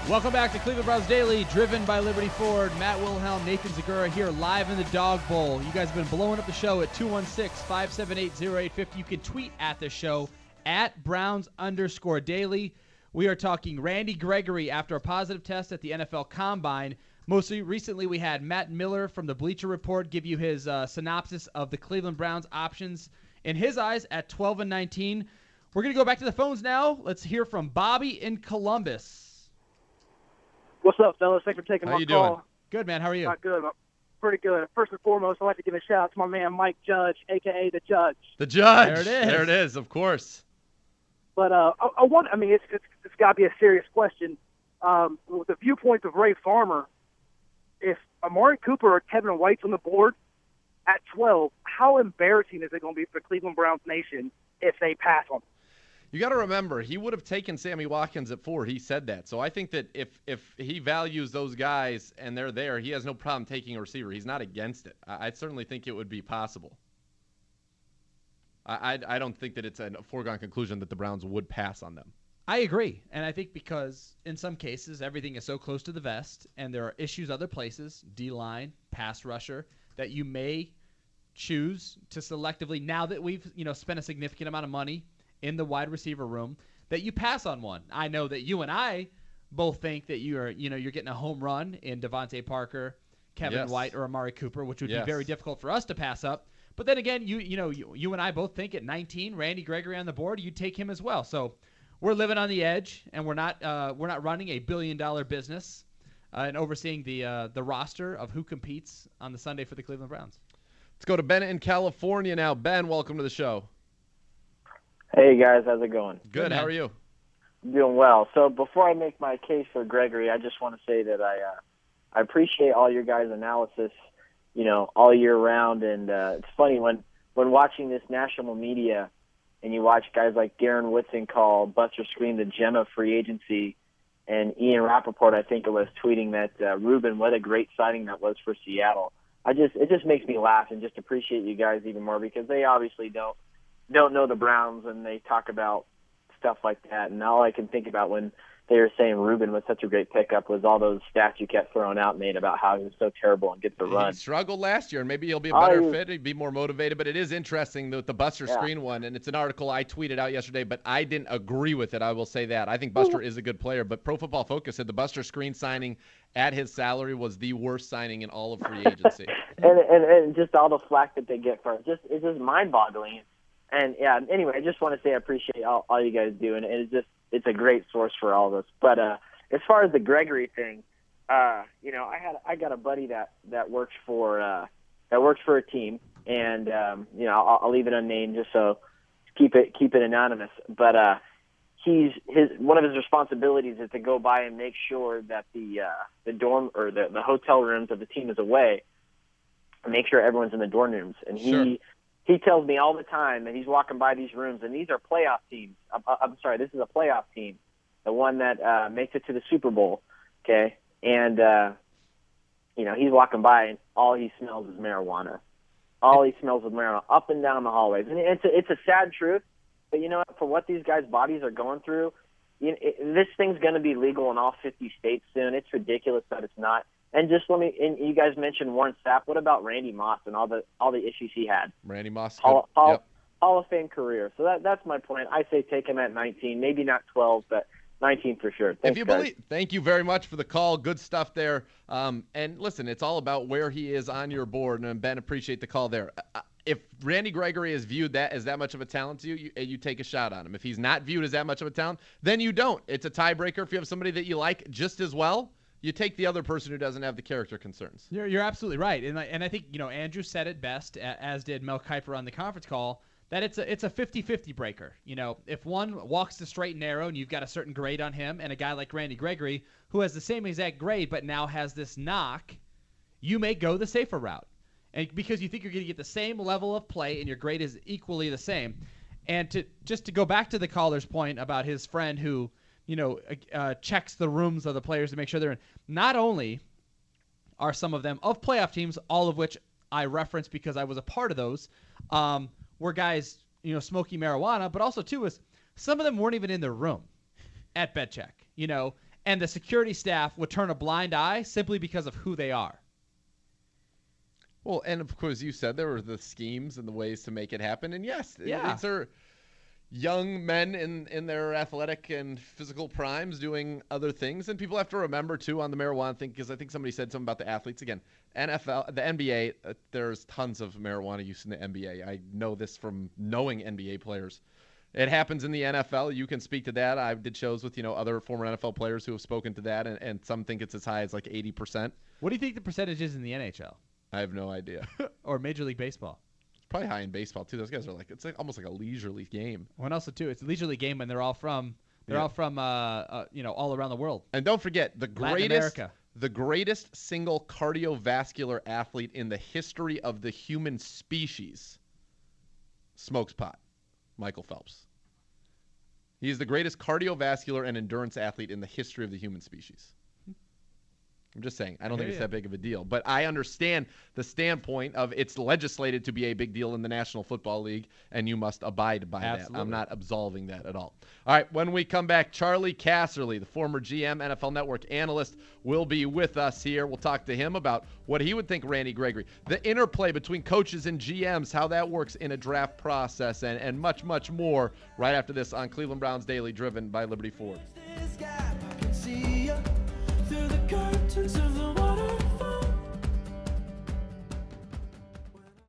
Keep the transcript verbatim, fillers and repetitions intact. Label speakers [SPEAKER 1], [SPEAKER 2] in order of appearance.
[SPEAKER 1] Welcome back to Cleveland Browns Daily, driven by Liberty Ford. Matt Wilhelm, Nathan Zagura here live in the Dog Bowl. You guys have been blowing up the show at two one six, five seven eight, zero eight five zero. You can tweet at the show at Browns underscore daily. We are talking Randy Gregory after a positive test at the N F L Combine. Most recently, we had Matt Miller from the Bleacher Report give you his uh, synopsis of the Cleveland Browns options in his eyes at twelve and nineteen. We're going to go back to the phones now. Let's hear from Bobby in Columbus.
[SPEAKER 2] What's up, fellas? Thanks for taking
[SPEAKER 1] How
[SPEAKER 2] my
[SPEAKER 1] you
[SPEAKER 2] call.
[SPEAKER 1] Doing? Good, man. How are you?
[SPEAKER 2] Not good. Pretty good. First and foremost, I'd like to give a shout out to my man Mike Judge, a k a. The Judge.
[SPEAKER 3] The Judge.
[SPEAKER 1] There it is.
[SPEAKER 3] There it is, of course.
[SPEAKER 2] But uh, I, I want. I mean, it's it's, it's got to be a serious question. Um, with the viewpoint of Ray Farmer, if Amari Cooper or Kevin White's on the board at twelve, how embarrassing is it going to be for Cleveland Browns Nation if they pass on them?
[SPEAKER 3] You got to remember, he would have taken Sammy Watkins at four. He said that. So I think that if if he values those guys and they're there, he has no problem taking a receiver. He's not against it. I, I certainly think it would be possible. I, I I don't think that it's a foregone conclusion that the Browns would pass on them.
[SPEAKER 1] I agree. And I think because in some cases everything is so close to the vest and there are issues other places, D-line, pass rusher, that you may choose to selectively, now that we've you know spent a significant amount of money in the wide receiver room, that you pass on one. I know that you and I both think that you are, you know, you're getting a home run in Devontae Parker, Kevin
[SPEAKER 3] Yes.
[SPEAKER 1] White, or Amari Cooper, which would
[SPEAKER 3] Yes.
[SPEAKER 1] be very difficult for us to pass up. But then again, you you know, you, you and I both think at nineteen, Randy Gregory on the board, you'd take him as well. So we're living on the edge, and we're not uh, we're not running a billion dollar business uh, and overseeing the uh, the roster of who competes on the Sunday for the Cleveland Browns.
[SPEAKER 3] Let's go to Ben in California now. Ben, welcome to the show.
[SPEAKER 4] Hey, guys. How's it going?
[SPEAKER 3] Good.
[SPEAKER 1] Good,
[SPEAKER 3] How
[SPEAKER 1] man.
[SPEAKER 3] are you?
[SPEAKER 4] Doing well. So before I make my case for Gregory, I just want to say that I uh, I appreciate all your guys' analysis, you know, all year round. And uh, it's funny when, when watching this national media and you watch guys like Darren Woodson call Buster Screen the gem of free agency, and Ian Rappaport, I think it was, tweeting that, uh, Ruben, what a great signing that was for Seattle. I just It just makes me laugh and just appreciate you guys even more because they obviously don't don't know the Browns and they talk about stuff like that. And all I can think about when they were saying Ruben was such a great pickup was all those stats you kept throwing out, Nate, about how he was so terrible and gets the
[SPEAKER 3] He
[SPEAKER 4] run.
[SPEAKER 3] struggled last year, and maybe he'll be a
[SPEAKER 4] Oh,
[SPEAKER 3] better
[SPEAKER 4] he was-
[SPEAKER 3] fit. He'd be more motivated. But it is interesting with the Buster
[SPEAKER 4] Yeah.
[SPEAKER 3] Screen one, and it's an article I tweeted out yesterday, but I didn't agree with it. I will say that. I think Buster is a good player, but Pro Football Focus said the Buster Screen signing at his salary was the worst signing in all of free agency.
[SPEAKER 4] and, and and just all the flack that they get for it. Just it's just mind-boggling. And yeah, anyway, I just want to say I appreciate all, all you guys do, and it's just it's a great source for all of us. But uh, as far as the Gregory thing, uh, you know, I had I got a buddy that that works for uh, that works for a team, and um, you know, I'll, I'll leave it unnamed just so keep it keep it anonymous. But uh, he's his one of his responsibilities is to go by and make sure that the uh, the dorm or the the hotel rooms of the team is away, and make sure everyone's in the dorm rooms, and he.
[SPEAKER 3] Sure.
[SPEAKER 4] He tells me all the time that he's walking by these rooms, and these are playoff teams. I'm, I'm sorry, this is a playoff team, the one that uh, makes it to the Super Bowl, okay? And, uh, you know, he's walking by, and all he smells is marijuana. All he smells is marijuana up and down the hallways. And it's a, it's a sad truth, but you know what? For what these guys' bodies are going through, you know, it, this thing's going to be legal in all fifty states soon. It's ridiculous that it's not. And just let me, and you guys mentioned Warren Sapp. What about Randy Moss and all the all the issues he had?
[SPEAKER 3] Randy Moss.
[SPEAKER 4] Hall,
[SPEAKER 3] good.
[SPEAKER 4] Hall,
[SPEAKER 3] Yep.
[SPEAKER 4] Hall of Fame career. So that that's my point. I say take him at nineteen, maybe not twelve, but nineteen for sure. Thanks,
[SPEAKER 3] If you
[SPEAKER 4] guys.
[SPEAKER 3] believe, thank you very much for the call. Good stuff there. Um, and listen, it's all about where he is on your board. And Ben, appreciate the call there. Uh, If Randy Gregory is viewed that as that much of a talent to you, you, you take a shot on him. If he's not viewed as that much of a talent, then you don't. It's a tiebreaker. If you have somebody that you like just as well, you take the other person who doesn't have the character concerns.
[SPEAKER 1] You're, you're absolutely right. And I, and I think, you know, Andrew said it best, a- as did Mel Kiper on the conference call, that it's a it's a fifty-fifty breaker. You know, if one walks the straight and narrow and you've got a certain grade on him, and a guy like Randy Gregory, who has the same exact grade but now has this knock, you may go the safer route. And because you think you're going to get the same level of play and your grade is equally the same. And to just to go back to the caller's point about his friend who, you know, uh, checks the rooms of the players to make sure they're in. Not only are some of them of playoff teams, all of which I reference because I was a part of those, um, were guys, you know, smoking marijuana, but also too is some of them weren't even in their room at BetCheck, you know, and the security staff would turn a blind eye simply because of who they are.
[SPEAKER 3] Well, and of course, you said there were the schemes and the ways to make it happen. And yes,
[SPEAKER 1] Yeah.
[SPEAKER 3] these are young men in, in their athletic and physical primes doing other things. And people have to remember, too, on the marijuana thing, because I think somebody said something about the athletes. Again, N F L, the N B A, uh, there's tons of marijuana use in the N B A. I know this from knowing N B A players. It happens in the N F L. You can speak to that. I did shows with, you know, other former N F L players who have spoken to that, and, and some think it's as high as like eighty percent.
[SPEAKER 1] What do you think the percentage is in the N H L?
[SPEAKER 3] I have no idea.
[SPEAKER 1] Or Major League Baseball?
[SPEAKER 3] It's probably high in baseball, too. Those guys are like, it's like almost like a leisurely game.
[SPEAKER 1] Well, and also, too, it's a leisurely game when they're all from, they're
[SPEAKER 3] Yeah.
[SPEAKER 1] all from, uh, uh, you know, all around the world.
[SPEAKER 3] And don't forget, the
[SPEAKER 1] Latin
[SPEAKER 3] greatest,
[SPEAKER 1] America.
[SPEAKER 3] the greatest single cardiovascular athlete in the history of the human species smokes pot, Michael Phelps. He is the greatest cardiovascular and endurance athlete in the history of the human species. I'm just saying, I don't think
[SPEAKER 1] hear
[SPEAKER 3] it's
[SPEAKER 1] ya.
[SPEAKER 3] that big of a deal. But I understand the standpoint of it's legislated to be a big deal in the National Football League, and you must abide by that. I'm
[SPEAKER 1] Absolutely.
[SPEAKER 3] not absolving that at all. All right, when we come back, Charlie Casserly, the former G M, N F L Network analyst, will be with us here. We'll talk to him about what he would think of Randy Gregory, the interplay between coaches and G Ms, how that works in a draft process, and, and much, much more right after this on Cleveland Browns Daily, driven by Liberty Ford.
[SPEAKER 5] This gap, I can see you through the curtains of the